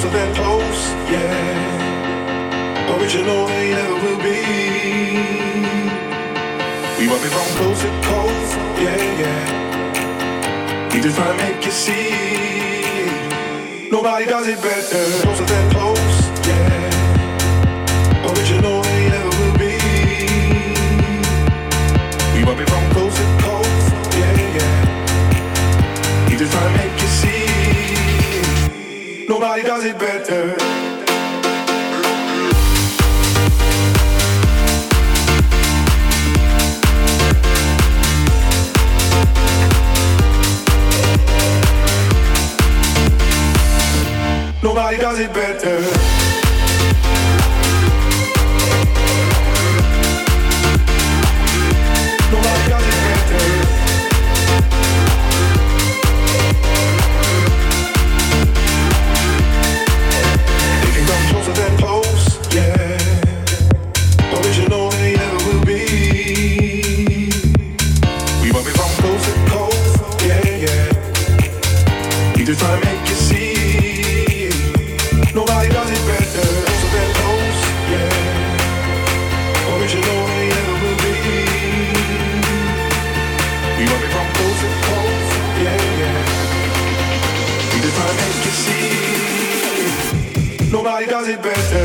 closer than close, yeah. Original they never will be. We want it from coast to coast, yeah, yeah. We just try to make you see. Nobody does it better. Closer than close, yeah. Original they never will be. We want it from coast to coast, yeah, yeah. We just try to make you see. Nobody does it better. Nobody does it better. Nobody does it better. They can come closer than close, yeah. Original they never will be. We want it from coast to coast, yeah, yeah. We just try to make you see. Nobody does it better. Closer than close, yeah. Original they never will be. We want it from coast to coast, yeah, yeah. We just try to make you see. Nobody does it better.